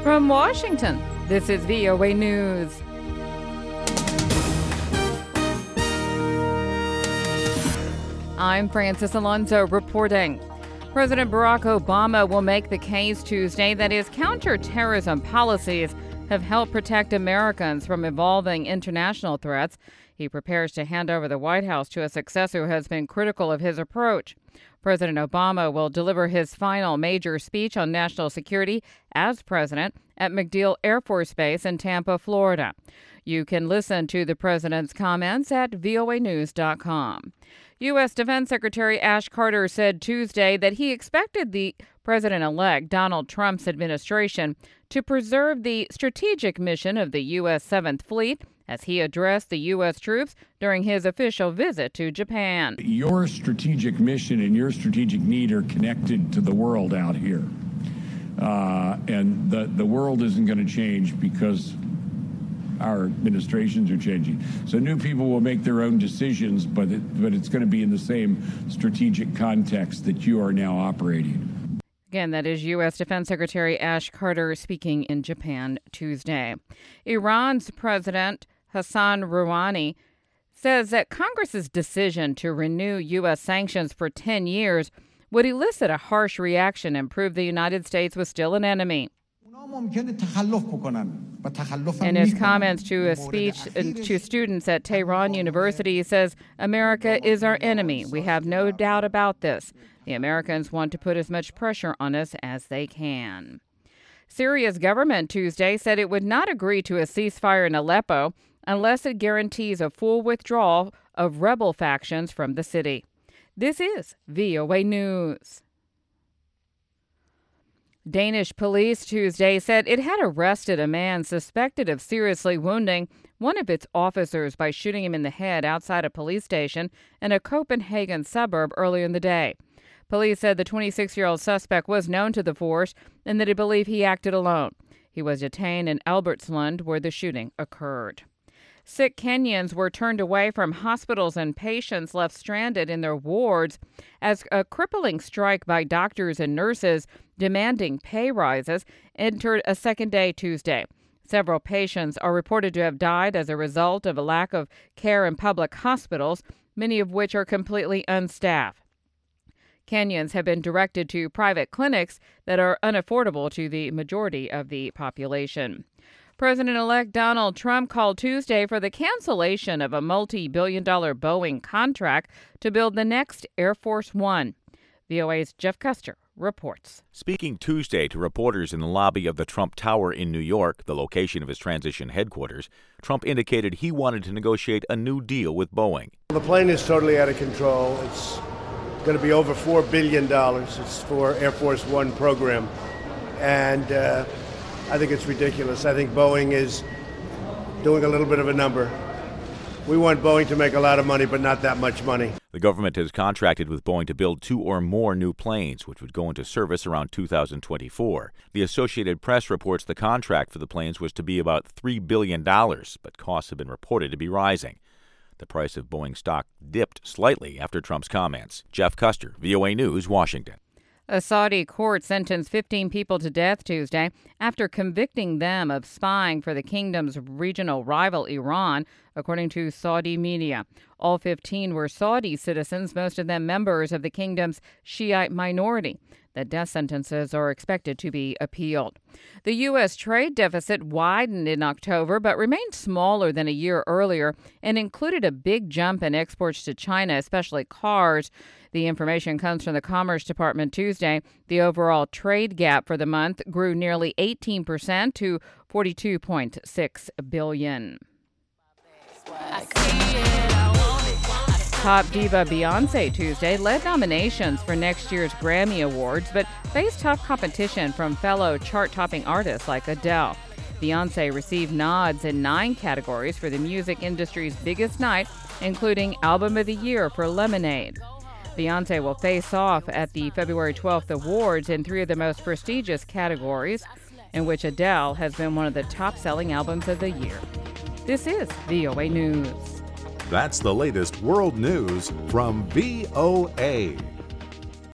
From Washington, this is VOA News. I'm Francis Alonso reporting. President Barack Obama will make the case Tuesday that his counterterrorism policies have helped protect Americans from evolving international threats. He prepares to hand over the White House to a successor who has been critical of his approach. President Obama will deliver his final major speech on national security as president at MacDill Air Force Base in Tampa, Florida. You can listen to the president's comments at voanews.com. U.S. Defense Secretary Ash Carter said Tuesday that he expected the president-elect Donald Trump's administration to preserve the strategic mission of the U.S. 7th Fleet as he addressed the U.S. troops during his official visit to Japan. Your strategic mission and your strategic need are connected to the world out here. And the world isn't going to change because our administrations are changing. So new people will make their own decisions, but it's going to be in the same strategic context that you are now operating. Again, that is U.S. Defense Secretary Ash Carter speaking in Japan Tuesday. Iran's President Hassan Rouhani says that Congress's decision to renew U.S. sanctions for 10 years would elicit a harsh reaction and prove the United States was still an enemy. In his comments to a speech to students at Tehran University, he says, America is our enemy. We have no doubt about this. The Americans want to put as much pressure on us as they can. Syria's government Tuesday said it would not agree to a ceasefire in Aleppo unless it guarantees a full withdrawal of rebel factions from the city. This is VOA News. Danish police Tuesday said it had arrested a man suspected of seriously wounding one of its officers by shooting him in the head outside a police station in a Copenhagen suburb earlier in the day. Police said the 26-year-old suspect was known to the force and that they believe he acted alone. He was detained in Albertslund, where the shooting occurred. Sick Kenyans were turned away from hospitals and patients left stranded in their wards as a crippling strike by doctors and nurses demanding pay rises entered a second day Tuesday. Several patients are reported to have died as a result of a lack of care in public hospitals, many of which are completely unstaffed. Kenyans have been directed to private clinics that are unaffordable to the majority of the population. President-elect Donald Trump called Tuesday for the cancellation of a multi-billion-dollar Boeing contract to build the next Air Force One. VOA's Jeff Custer reports. Speaking Tuesday to reporters in the lobby of the Trump Tower in New York, the location of his transition headquarters, Trump indicated he wanted to negotiate a new deal with Boeing. The plane is totally out of control. It's going to be over $4 billion. It's for Air Force One program. And I think it's ridiculous. I think Boeing is doing a little bit of a number. We want Boeing to make a lot of money, but not that much money. The government has contracted with Boeing to build 2 or more new planes, which would go into service around 2024. The Associated Press reports the contract for the planes was to be about $3 billion, but costs have been reported to be rising. The price of Boeing stock dipped slightly after Trump's comments. Jeff Custer, VOA News, Washington. A Saudi court sentenced 15 people to death Tuesday after convicting them of spying for the kingdom's regional rival Iran, according to Saudi media. All 15 were Saudi citizens, most of them members of the kingdom's Shiite minority. The death sentences are expected to be appealed. The U.S. trade deficit widened in October but remained smaller than a year earlier and included a big jump in exports to China, especially cars. The information comes from the Commerce Department Tuesday. The overall trade gap for the month grew nearly 18% to $42.6 billion. Pop diva Beyoncé Tuesday led nominations for next year's Grammy Awards, but faced tough competition from fellow chart-topping artists like Adele. Beyoncé received nods in 9 categories for the music industry's biggest night, including Album of the Year for Lemonade. Beyoncé will face off at the February 12th awards in 3 of the most prestigious categories, in which Adele has been one of the top-selling albums of the year. This is VOA News. That's the latest world news from VOA.